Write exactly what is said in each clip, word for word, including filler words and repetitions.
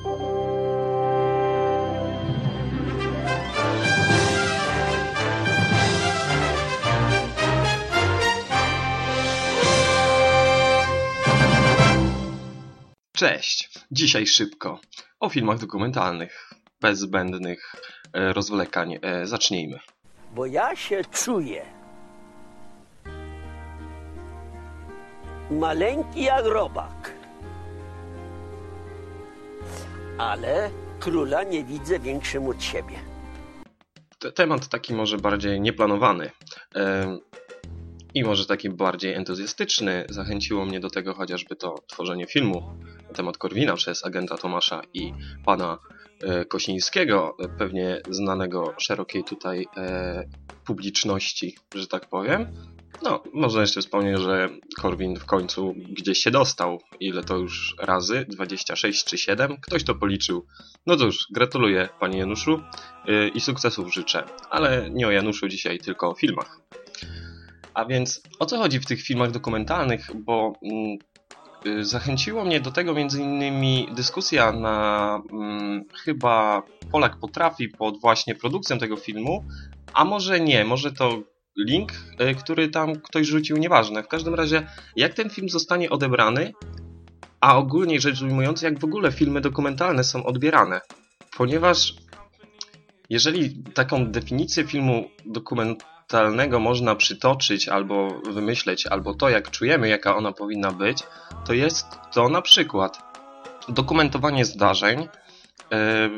Cześć! Dzisiaj szybko o filmach dokumentalnych, bez zbędnych e, rozwlekań. E, zacznijmy. Bo ja się czuję maleńki jak robak, ale króla nie widzę większym od siebie. Temat taki może bardziej nieplanowany e, i może taki bardziej entuzjastyczny. Zachęciło mnie do tego chociażby to tworzenie filmu na temat Korwina przez agenta Tomasza i pana e, Kosińskiego, pewnie znanego szerokiej tutaj e, publiczności, że tak powiem. No, można jeszcze wspomnieć, że Korwin w końcu gdzieś się dostał. Ile to już razy? dwadzieścia sześć czy siedem? Ktoś to policzył. No cóż, gratuluję panie Januszu yy, i sukcesów życzę. Ale nie o Januszu dzisiaj, tylko o filmach. A więc o co chodzi w tych filmach dokumentalnych? Bo yy, zachęciło mnie do tego między innymi dyskusja na yy, chyba Polak Potrafi pod właśnie produkcją tego filmu. A może nie, może to link, który tam ktoś rzucił, nieważne. W każdym razie, jak ten film zostanie odebrany, a ogólnie rzecz ujmując, jak w ogóle filmy dokumentalne są odbierane. Ponieważ jeżeli taką definicję filmu dokumentalnego można przytoczyć, albo wymyśleć, albo to, jak czujemy, jaka ona powinna być, to jest to na przykład dokumentowanie zdarzeń, yy,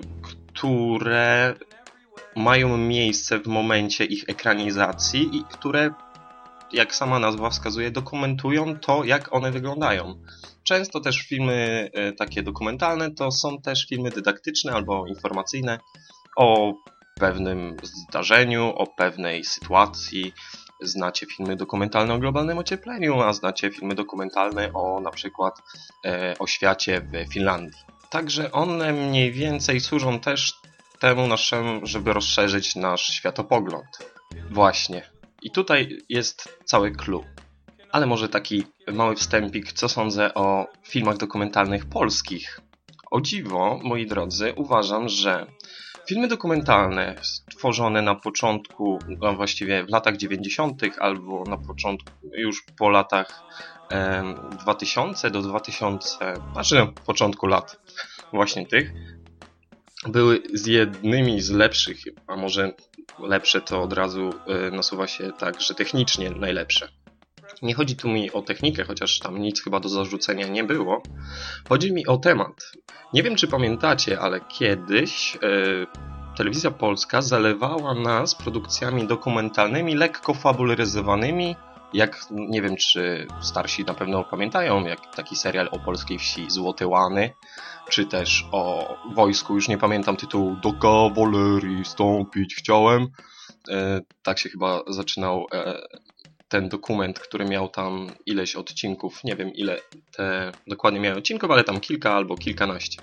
które mają miejsce w momencie ich ekranizacji i które, jak sama nazwa wskazuje, dokumentują to, jak one wyglądają. Często też filmy e, takie dokumentalne to są też filmy dydaktyczne albo informacyjne o pewnym zdarzeniu, o pewnej sytuacji. Znacie filmy dokumentalne o globalnym ociepleniu, a znacie filmy dokumentalne o na przykład e, o świacie w Finlandii. Także one mniej więcej służą też temu naszemu, żeby rozszerzyć nasz światopogląd. Właśnie. I tutaj jest cały clue. Ale może taki mały wstępik, co sądzę o filmach dokumentalnych polskich. O dziwo, moi drodzy, uważam, że filmy dokumentalne stworzone na początku, no właściwie w latach dziewięćdziesiątych albo na początku, już po latach e, dwa tysiące do dwa tysiące, znaczy na początku lat właśnie tych, były z jednymi z lepszych, a może lepsze to od razu y, nasuwa się tak, że technicznie najlepsze. Nie chodzi tu mi o technikę, chociaż tam nic chyba do zarzucenia nie było. Chodzi mi o temat. Nie wiem, czy pamiętacie, ale kiedyś y, telewizja polska zalewała nas produkcjami dokumentalnymi, lekko fabularyzowanymi, jak, nie wiem, czy starsi na pewno pamiętają, jak taki serial o polskiej wsi Złote Łany, czy też o wojsku, już nie pamiętam tytułu, do kawalerii stąpić chciałem. E, tak się chyba zaczynał e, ten dokument, który miał tam ileś odcinków, nie wiem ile te dokładnie miały odcinków, ale tam kilka albo kilkanaście.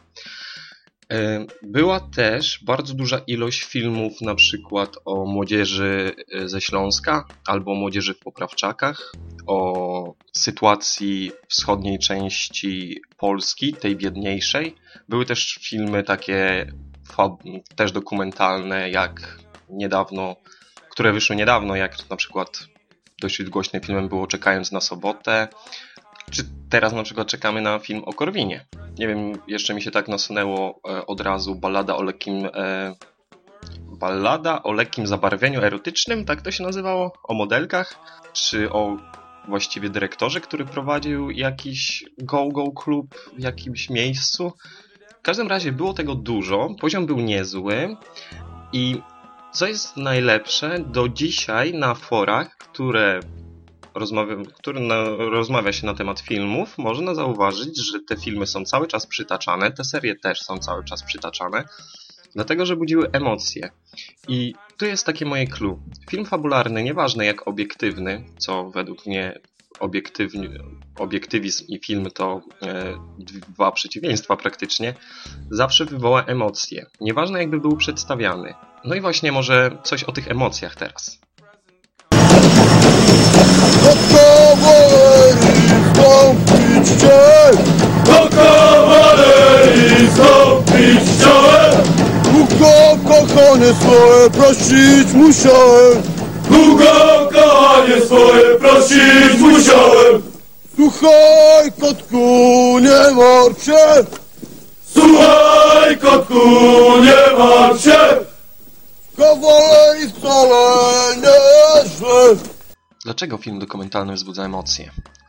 E, była też bardzo duża ilość filmów, na przykład o młodzieży ze Śląska albo młodzieży w Poprawczakach, o sytuacji wschodniej części Polski, tej biedniejszej. Były też filmy takie też dokumentalne, jak niedawno, które wyszły niedawno, jak na przykład dość głośnym filmem było Czekając na sobotę, czy teraz na przykład czekamy na film o Korwinie. Nie wiem, jeszcze mi się tak nasunęło e, od razu ballada o lekkim e, ballada o lekkim zabarwieniu erotycznym, tak to się nazywało, o modelkach, czy o właściwie dyrektorze, który prowadził jakiś go-go klub w jakimś miejscu. W każdym razie było tego dużo, poziom był niezły i co jest najlepsze, do dzisiaj na forach, które rozmawia, które na, rozmawia się na temat filmów, można zauważyć, że te filmy są cały czas przytaczane, te serie też są cały czas przytaczane, dlatego, że budziły emocje. I tu jest takie moje clue. Film fabularny, nieważne jak obiektywny, co według mnie obiektywni, obiektywizm i film to e, dwa przeciwieństwa praktycznie, zawsze wywoła emocje. Nieważne jakby był przedstawiany. No i właśnie może coś o tych emocjach teraz. Do kawalerii stąpić chciałem! Do kawalerii stąpić kochanie swoje prosić musiałem. Długo kochanie swoje prosić musiałem. Słuchaj, kotku, nie martw się. Słuchaj, kotku, nie martw się. Kawalei wcale nie jeżdżę. Dlaczego film dokumentalny wzbudza emocje?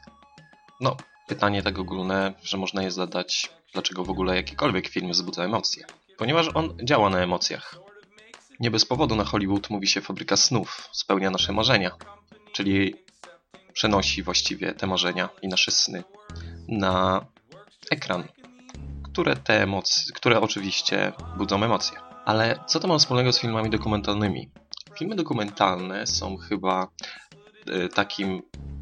No, pytanie tak ogólne, że można je zadać, dlaczego w ogóle jakikolwiek film wzbudza emocje. Ponieważ on działa na emocjach. Nie bez powodu na Hollywood mówi się fabryka snów, spełnia nasze marzenia. Czyli przenosi właściwie te marzenia i nasze sny na ekran, które te emocje, które oczywiście budzą emocje. Ale co to ma wspólnego z filmami dokumentalnymi? Filmy dokumentalne są chyba y, takim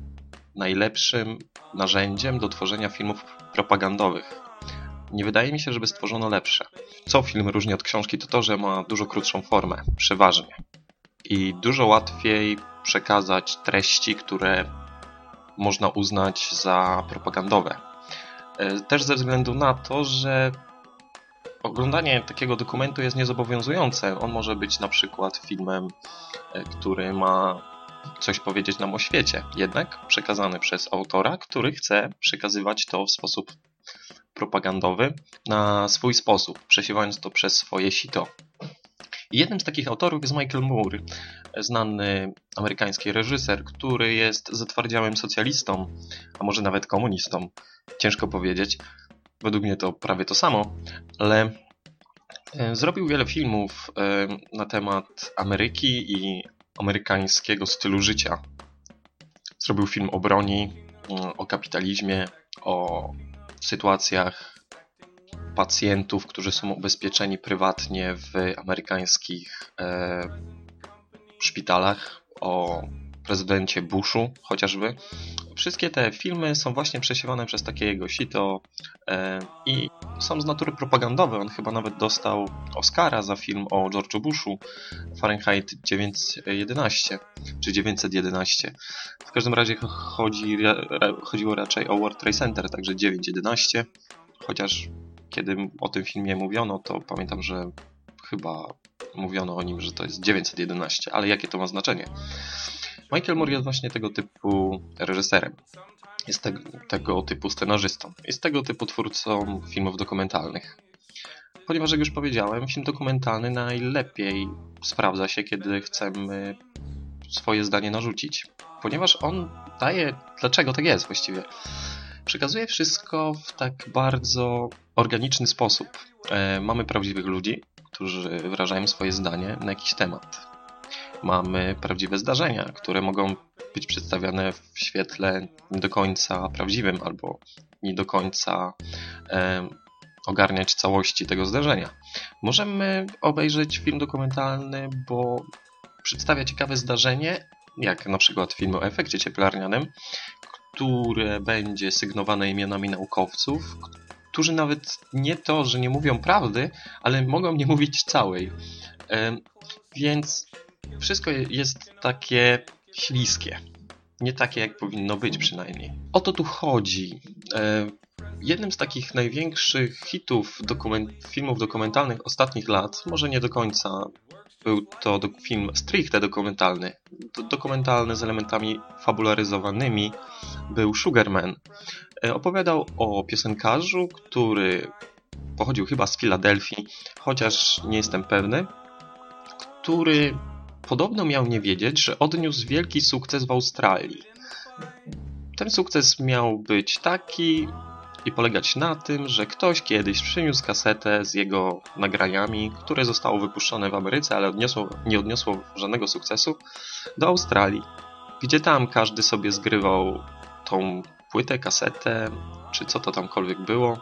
najlepszym narzędziem do tworzenia filmów propagandowych. Nie wydaje mi się, żeby stworzono lepsze. Co film różni od książki, to to, że ma dużo krótszą formę, przeważnie. I dużo łatwiej przekazać treści, które można uznać za propagandowe. Też ze względu na to, że oglądanie takiego dokumentu jest niezobowiązujące. On może być na przykład filmem, który ma coś powiedzieć nam o świecie, jednak przekazany przez autora, który chce przekazywać to w sposób propagandowy na swój sposób, przesiewając to przez swoje sito. I jednym z takich autorów jest Michael Moore, znany amerykański reżyser, który jest zatwardziałym socjalistą, a może nawet komunistą. Ciężko powiedzieć. Według mnie to prawie to samo, ale zrobił wiele filmów na temat Ameryki i amerykańskiego stylu życia. Zrobił film o broni, o kapitalizmie, o sytuacjach pacjentów, którzy są ubezpieczeni prywatnie w amerykańskich e, szpitalach, o prezydencie Bushu chociażby. Wszystkie te filmy są właśnie przesiewane przez takie jego sito e, i są z natury propagandowe. On chyba nawet dostał Oscara za film o George'u Bushu, Fahrenheit dziewięćset jedenaście czy dziewięćset jedenaście. W każdym razie chodzi, chodziło raczej o World Trade Center, także dziewięćset jedenaście, chociaż kiedy o tym filmie mówiono, to pamiętam, że chyba mówiono o nim, że to jest dziewięćset jedenaście, ale jakie to ma znaczenie? Michael Moore jest właśnie tego typu reżyserem, jest te, tego typu scenarzystą, jest tego typu twórcą filmów dokumentalnych. Ponieważ, jak już powiedziałem, film dokumentalny najlepiej sprawdza się, kiedy chcemy swoje zdanie narzucić. Ponieważ on daje... Dlaczego tak jest właściwie? Przekazuje wszystko w tak bardzo organiczny sposób. E, mamy prawdziwych ludzi, którzy wyrażają swoje zdanie na jakiś temat. Mamy prawdziwe zdarzenia, które mogą być przedstawiane w świetle nie do końca prawdziwym albo nie do końca e, ogarniać całości tego zdarzenia. Możemy obejrzeć film dokumentalny, bo przedstawia ciekawe zdarzenie, jak na przykład film o efekcie cieplarnianym, które będzie sygnowane imionami naukowców, którzy nawet nie to, że nie mówią prawdy, ale mogą nie mówić całej. E, więc wszystko jest takie śliskie. Nie takie, jak powinno być przynajmniej. O to tu chodzi. E, jednym z takich największych hitów dokument filmów dokumentalnych ostatnich lat, może nie do końca był to do film stricte dokumentalny, do dokumentalny z elementami fabularyzowanymi, był Sugar Man. E, opowiadał o piosenkarzu, który pochodził chyba z Filadelfii, chociaż nie jestem pewny, który podobno miał nie wiedzieć, że odniósł wielki sukces w Australii. Ten sukces miał być taki i polegać na tym, że ktoś kiedyś przyniósł kasetę z jego nagraniami, które zostało wypuszczone w Ameryce, ale odniosło, nie odniosło żadnego sukcesu, do Australii, gdzie tam każdy sobie zgrywał tą płytę, kasetę, czy co to tamkolwiek było.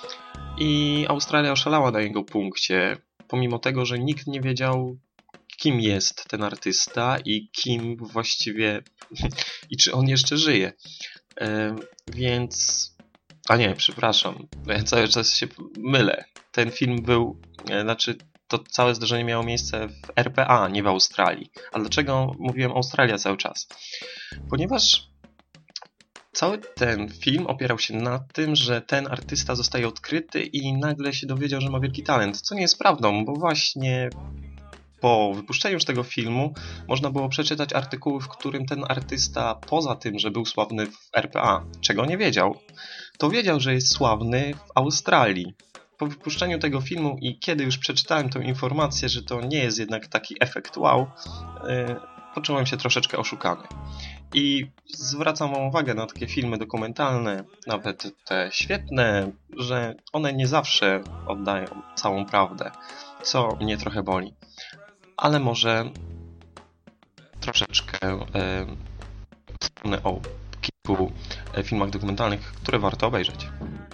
I Australia oszalała na jego punkcie, pomimo tego, że nikt nie wiedział, kim jest ten artysta i kim właściwie i czy on jeszcze żyje. E, więc... A nie, przepraszam, ja cały czas się mylę. Ten film był, e, znaczy to całe zdarzenie miało miejsce w R P A, nie w Australii. A dlaczego mówiłem Australia cały czas? Ponieważ cały ten film opierał się na tym, że ten artysta zostaje odkryty i nagle się dowiedział, że ma wielki talent, co nie jest prawdą, bo właśnie Po wypuszczeniu już tego filmu można było przeczytać artykuły, w którym ten artysta, poza tym, że był sławny w R P A, czego nie wiedział, to wiedział, że jest sławny w Australii. Po wypuszczeniu tego filmu i kiedy już przeczytałem tę informację, że to nie jest jednak taki efekt wow, yy, poczułem się troszeczkę oszukany. I zwracam wam uwagę na takie filmy dokumentalne, nawet te świetne, że one nie zawsze oddają całą prawdę, co mnie trochę boli. Ale może troszeczkę e, wspomnę o kilku filmach dokumentalnych, które warto obejrzeć.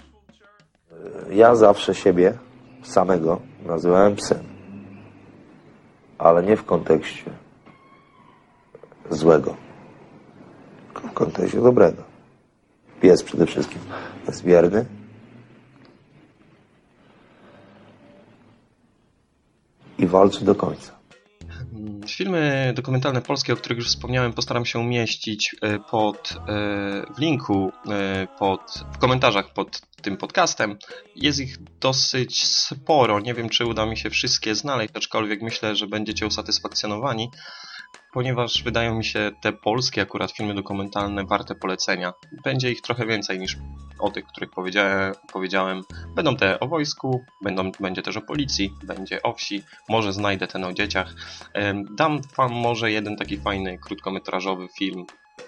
Ja zawsze siebie samego nazywałem psem, ale nie w kontekście złego, tylko w kontekście dobrego. Pies przede wszystkim jest wierny, i walczy do końca. Filmy dokumentalne polskie, o których już wspomniałem, postaram się umieścić pod, w linku, pod, w komentarzach pod tym podcastem. Jest ich dosyć sporo. Nie wiem, czy uda mi się wszystkie znaleźć, aczkolwiek myślę, że będziecie usatysfakcjonowani, ponieważ wydają mi się te polskie akurat filmy dokumentalne warte polecenia. Będzie ich trochę więcej niż o tych, których powiedziałem. powiedziałem. Będą te o wojsku, będą, będzie też o policji, będzie o wsi, może znajdę ten o dzieciach. Dam wam może jeden taki fajny, krótkometrażowy film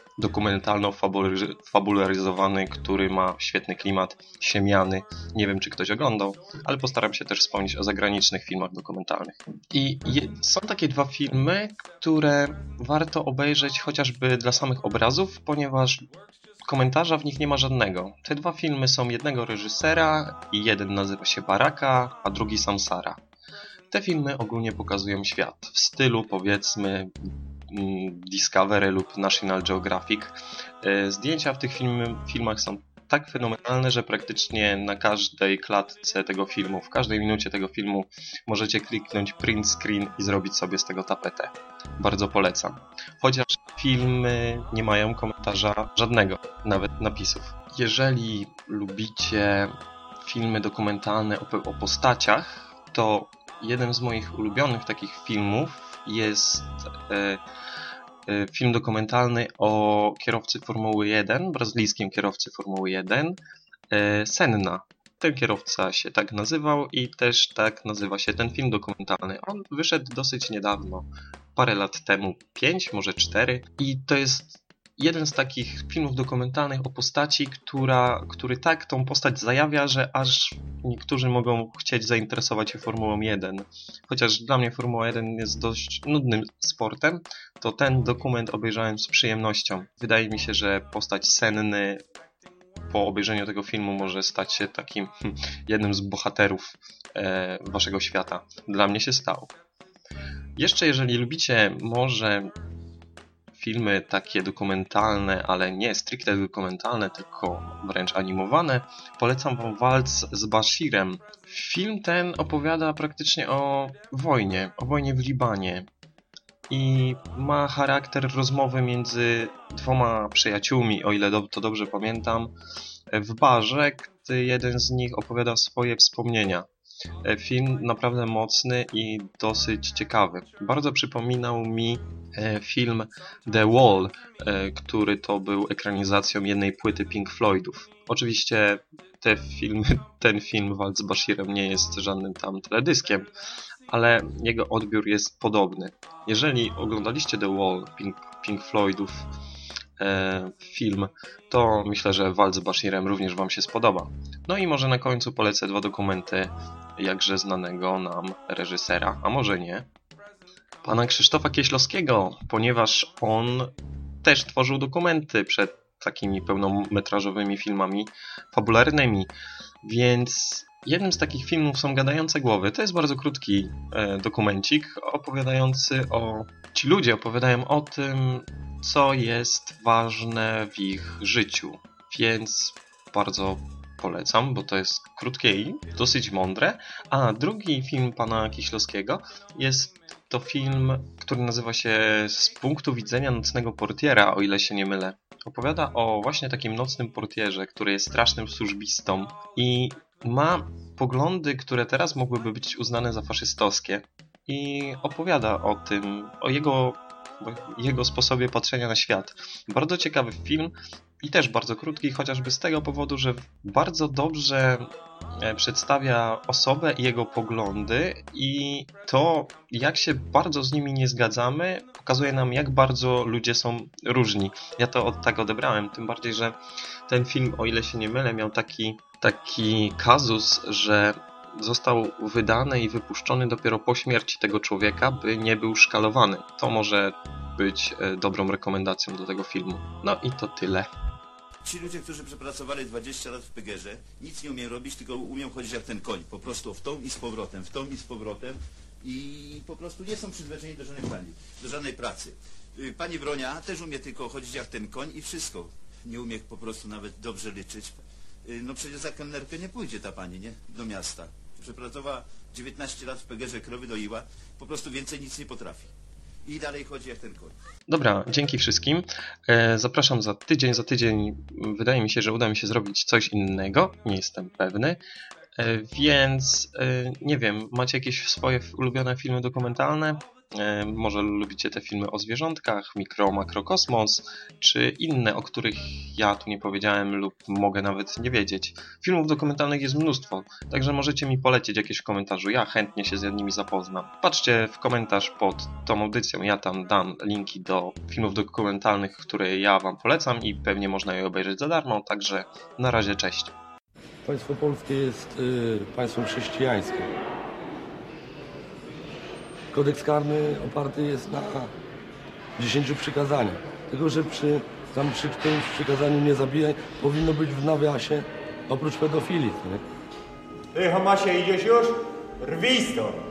dokumentalno-fabularyzowany, który ma świetny klimat, siemiany. Nie wiem, czy ktoś oglądał, ale postaram się też wspomnieć o zagranicznych filmach dokumentalnych. I je, są takie dwa filmy, które warto obejrzeć chociażby dla samych obrazów, ponieważ komentarza w nich nie ma żadnego. Te dwa filmy są jednego reżysera i jeden nazywa się Baraka, a drugi Samsara. Te filmy ogólnie pokazują świat w stylu, powiedzmy, Discovery lub National Geographic. Zdjęcia w tych film, filmach są tak fenomenalne, że praktycznie na każdej klatce tego filmu, w każdej minucie tego filmu możecie kliknąć print screen i zrobić sobie z tego tapetę. Bardzo polecam. Chociaż filmy nie mają komentarza żadnego, nawet napisów. Jeżeli lubicie filmy dokumentalne o, o postaciach, to jeden z moich ulubionych takich filmów jest e, e, film dokumentalny o kierowcy Formuły jeden, brazylijskim kierowcy Formuły jeden, e, Senna. Ten kierowca się tak nazywał i też tak nazywa się ten film dokumentalny. On wyszedł dosyć niedawno, parę lat temu, pięć, może cztery, i to jest jeden z takich filmów dokumentalnych o postaci, która, który tak tą postać zajawia, że aż niektórzy mogą chcieć zainteresować się Formułą jeden. Chociaż dla mnie Formuła jeden jest dość nudnym sportem, to ten dokument obejrzałem z przyjemnością. Wydaje mi się, że postać Senny po obejrzeniu tego filmu może stać się takim hm, jednym z bohaterów e, waszego świata. Dla mnie się stał. Jeszcze jeżeli lubicie może filmy takie dokumentalne, ale nie stricte dokumentalne, tylko wręcz animowane, polecam wam Walc z Bashirem. Film ten opowiada praktycznie o wojnie, o wojnie w Libanie i ma charakter rozmowy między dwoma przyjaciółmi, o ile do, to dobrze pamiętam, w barze, gdy jeden z nich opowiada swoje wspomnienia. Film naprawdę mocny i dosyć ciekawy. Bardzo przypominał mi film The Wall, który to był ekranizacją jednej płyty Pink Floydów. Oczywiście te filmy, ten film Walc z Bashirem nie jest żadnym tam teledyskiem, ale jego odbiór jest podobny. Jeżeli oglądaliście The Wall Pink, Pink Floydów e, film, to myślę, że Walc z Bashirem również wam się spodoba. No i może na końcu polecę dwa dokumenty jakże znanego nam reżysera, a może nie, pana Krzysztofa Kieślowskiego, ponieważ on też tworzył dokumenty przed takimi pełnometrażowymi filmami fabularnymi, więc jednym z takich filmów są Gadające Głowy. To jest bardzo krótki e, dokumencik opowiadający o... Ci ludzie opowiadają o tym, co jest ważne w ich życiu, więc bardzo polecam, bo to jest krótkie i dosyć mądre. A drugi film pana Kieślowskiego jest to film, który nazywa się Z punktu widzenia nocnego portiera, o ile się nie mylę. Opowiada o właśnie takim nocnym portierze, który jest strasznym służbistą i ma poglądy, które teraz mogłyby być uznane za faszystowskie. i opowiada o tym, o jego, jego sposobie patrzenia na świat. Bardzo ciekawy film i też bardzo krótki, chociażby z tego powodu, że bardzo dobrze przedstawia osobę i jego poglądy i to, jak się bardzo z nimi nie zgadzamy, pokazuje nam, jak bardzo ludzie są różni. Ja to od tak odebrałem, tym bardziej, że ten film, o ile się nie mylę, miał taki, taki kazus, że został wydany i wypuszczony dopiero po śmierci tego człowieka, by nie był szkalowany. To może być dobrą rekomendacją do tego filmu. No i to tyle. Ci ludzie, którzy przepracowali dwadzieścia lat w Pegerze, nic nie umieją robić, tylko umieją chodzić jak ten koń. Po prostu w tą i z powrotem, w tą i z powrotem i po prostu nie są przyzwyczajeni do żadnej pani, do żadnej pracy. Pani Wronia też umie tylko chodzić jak ten koń i wszystko. Nie umie po prostu nawet dobrze liczyć. No przecież za kelnerkę nie pójdzie ta pani, nie? Do miasta. Przepracowała dziewiętnaście lat w Pegerze, krowy doiła, po prostu więcej nic nie potrafi. I dalej chodzi jak ten koń. Dobra, dzięki wszystkim. Zapraszam za tydzień. Za tydzień wydaje mi się, że uda mi się zrobić coś innego. Nie jestem pewny. Więc nie wiem, macie jakieś swoje ulubione filmy dokumentalne? Może lubicie te filmy o zwierzątkach, mikro, makrokosmos, czy inne, o których ja tu nie powiedziałem lub mogę nawet nie wiedzieć. Filmów dokumentalnych jest mnóstwo, także możecie mi polecić jakieś w komentarzu, ja chętnie się z nimi zapoznam. Patrzcie w komentarz pod tą audycją, ja tam dam linki do filmów dokumentalnych, które ja wam polecam i pewnie można je obejrzeć za darmo, także na razie, cześć. Państwo polskie jest y, państwem chrześcijańskim. Kodeks karny oparty jest na dziesięciu przykazaniach. Tylko że przy, tam przy którymś przykazaniu nie zabijaj powinno być w nawiasie oprócz pedofilii. Nie? Ty, Homasie, idziesz już? Rwij stąd!